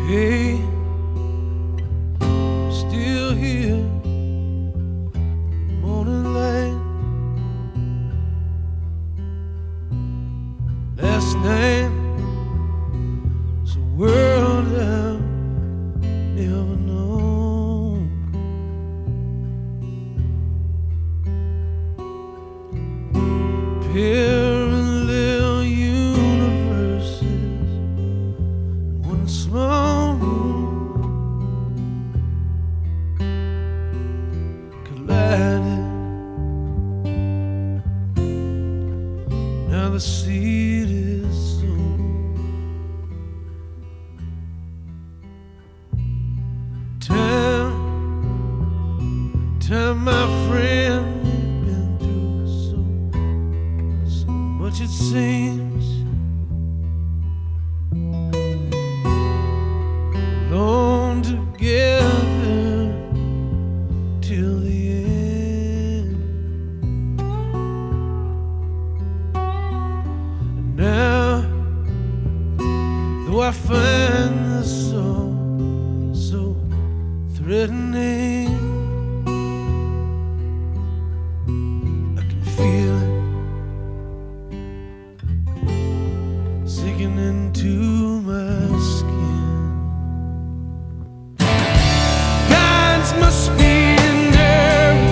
Hey, still here, morning light. Last night was a world I've never known. Parallel universes in one small room collided. Now the seed is sown. Time, my friend, we've been through so much it seems. Alone together till the end. And now, though I find this so threatening, I can feel it sinking into my skin. Gods must be nervous.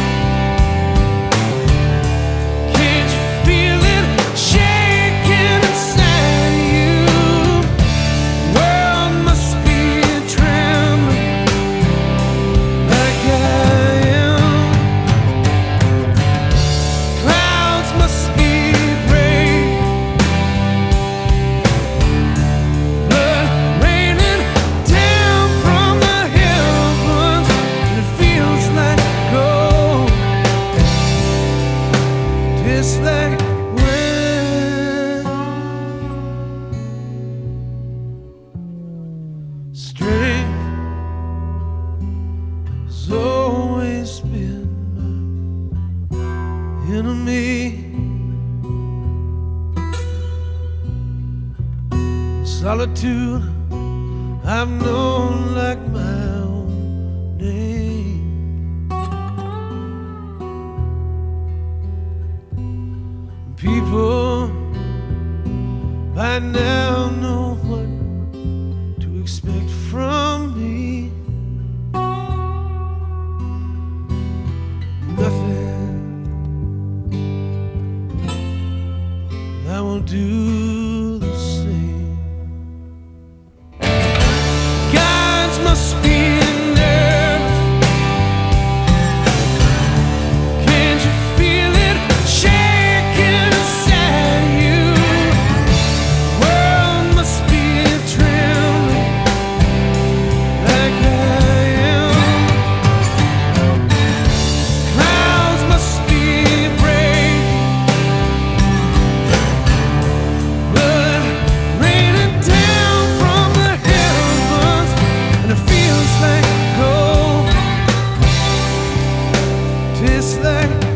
Can't you feel it shaking inside you? World must be trembling like I am. Clouds must be brave. Blood raining down from the heavens, and it feels like gold. Tastes like wine. Strength has always been my enemy. Solitude I've known like my own name. People by now know what to expect from me. Nothing I won't do the same. Gods must be nervous. Can't you feel it shaking inside you? World must be trembling like I am. Clouds must be brave. Blood raining down from the heavens, and it feels like gold. Tastes like